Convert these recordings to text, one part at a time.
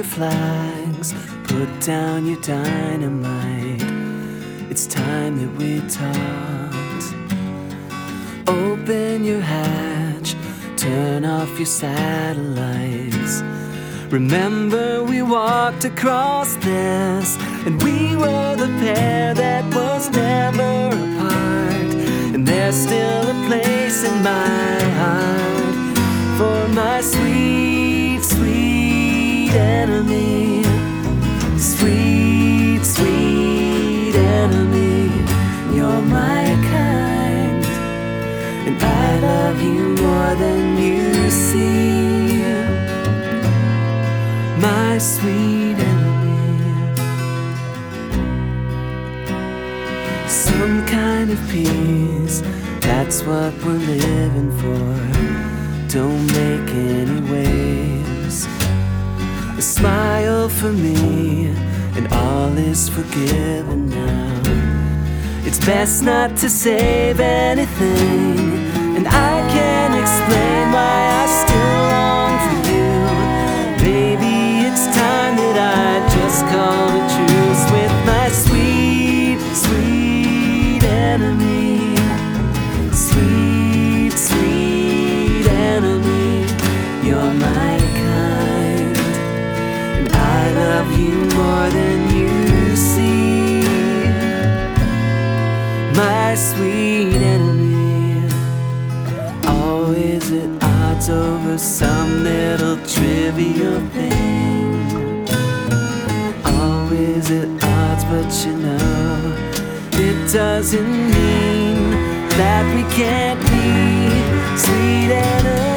your flags, put down your dynamite. It's time that we talked. Open your hatch, turn off your satellites. Remember we walked across this, and we were the pair that was never apart. And there's still a place in my heart for my sweet, sweet enemy. Sweet, sweet enemy, you're my kind, and I love you more than you see. My sweet enemy, some kind of peace, that's what we're living for. Don't make any waves. A smile for me, and all is forgiven now. It's best not to save anything, and I can't explain why I still long for you. Maybe it's time that I just call a truce with my sweet, sweet enemy. Sweet, sweet enemy, you're my kind, and I love you more than you see. My sweet enemy, always at odds over some little trivial thing. Always at odds, but you know it doesn't mean that we can't be sweet enemies.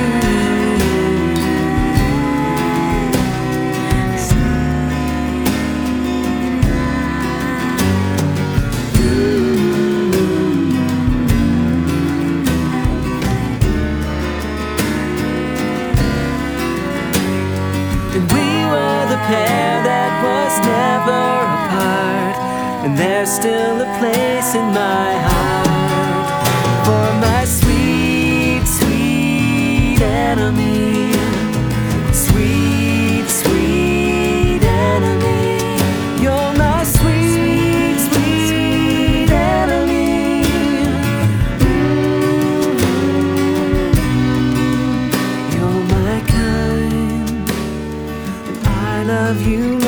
And we were the pair that was never apart, and there's still a place in my heart for my sweet, sweet enemy. Sweet, sweet enemy, you're my sweet, sweet enemy. You're my kind, I love you